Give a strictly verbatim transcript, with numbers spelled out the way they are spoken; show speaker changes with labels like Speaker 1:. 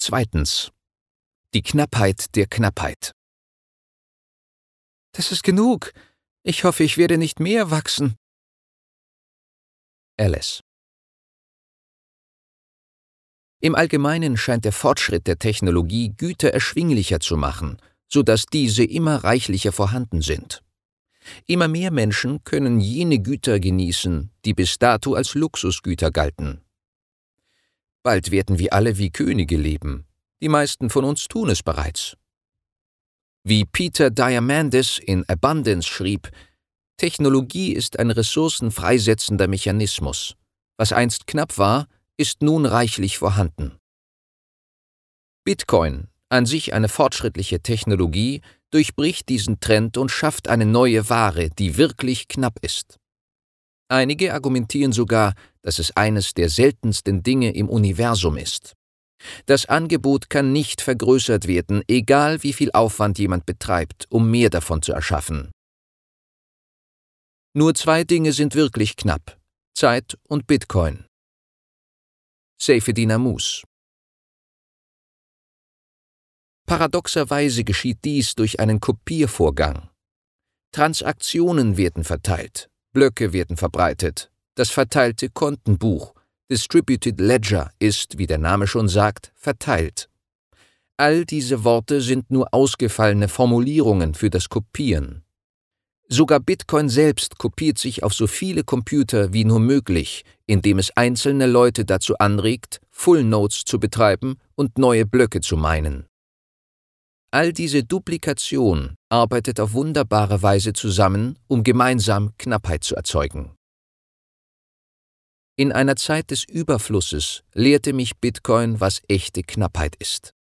Speaker 1: Zweitens. Die Knappheit der Knappheit.
Speaker 2: Das ist genug. Ich hoffe, ich werde nicht mehr wachsen.
Speaker 1: Alice. Im Allgemeinen scheint der Fortschritt der Technologie Güter erschwinglicher zu machen, sodass diese immer reichlicher vorhanden sind. Immer mehr Menschen können jene Güter genießen, die bis dato als Luxusgüter galten. Bald werden wir alle wie Könige leben. Die meisten von uns tun es bereits. Wie Peter Diamandis in Abundance schrieb, Technologie ist ein ressourcenfreisetzender Mechanismus. Was einst knapp war, ist nun reichlich vorhanden. Bitcoin, an sich eine fortschrittliche Technologie, durchbricht diesen Trend und schafft eine neue Ware, die wirklich knapp ist. Einige argumentieren sogar, dass es eines der seltensten Dinge im Universum ist. Das Angebot kann nicht vergrößert werden, egal wie viel Aufwand jemand betreibt, um mehr davon zu erschaffen. Nur zwei Dinge sind wirklich knapp: Zeit und Bitcoin. Seyfeddin Ammous. Paradoxerweise geschieht dies durch einen Kopiervorgang. Transaktionen werden verteilt, Blöcke werden verbreitet, das verteilte Kontenbuch, Distributed Ledger, ist, wie der Name schon sagt, verteilt. All diese Worte sind nur ausgefallene Formulierungen für das Kopieren. Sogar Bitcoin selbst kopiert sich auf so viele Computer wie nur möglich, indem es einzelne Leute dazu anregt, Full Nodes zu betreiben und neue Blöcke zu meinen. All diese Duplikation arbeitet auf wunderbare Weise zusammen, um gemeinsam Knappheit zu erzeugen. In einer Zeit des Überflusses lehrte mich Bitcoin, was echte Knappheit ist.